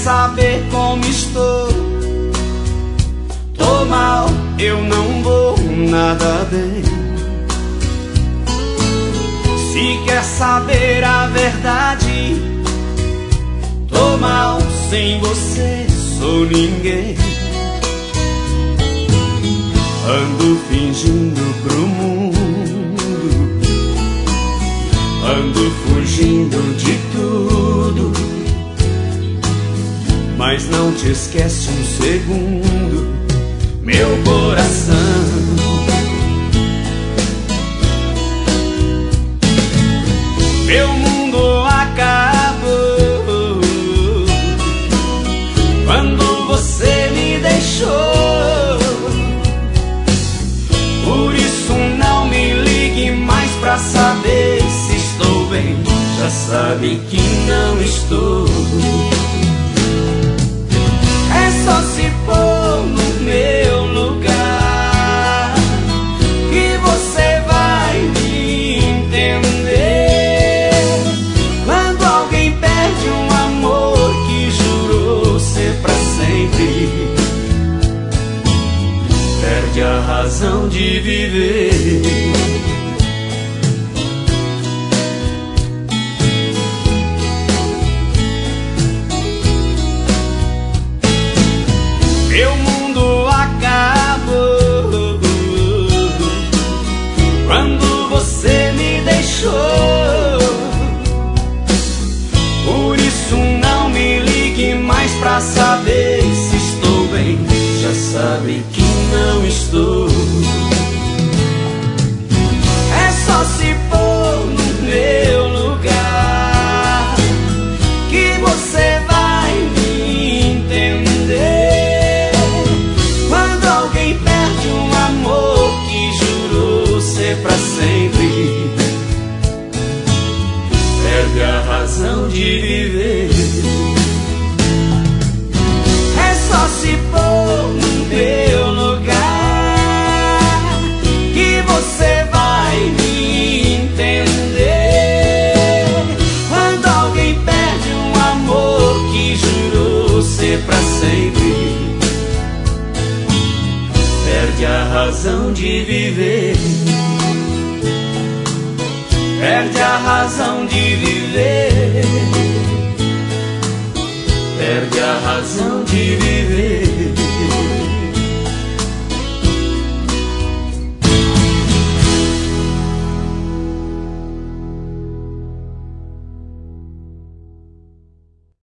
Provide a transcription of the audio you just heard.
saber como estou? Tô mal, eu não vou nada bem. Se quer saber a verdade, tô mal, sem você sou ninguém. Ando fingindo pro mundo, ando fugindo de tudo, mas não te esquece um segundo, meu coração. Meu mundo acabou quando você me deixou. Por isso não me ligue mais pra saber se estou bem. Já sabe que não estou. É só se pôr no meu lugar que você vai me entender. Quando alguém perde um amor que jurou ser pra sempre, perde a razão de viver. Meu mundo acabou quando você me deixou. Por isso não me ligue mais pra saber se estou bem. Já sabe que não estou. É só se pôr no meu lugar que você vai me entender. Quando alguém perde um amor que jurou ser pra sempre, perde a razão de viver. É só se pôr no meu lugar que você vai me entender. Quando alguém perde um amor que jurou ser pra sempre, perde a razão de viver. Perde a razão de viver. Perde a razão de viver.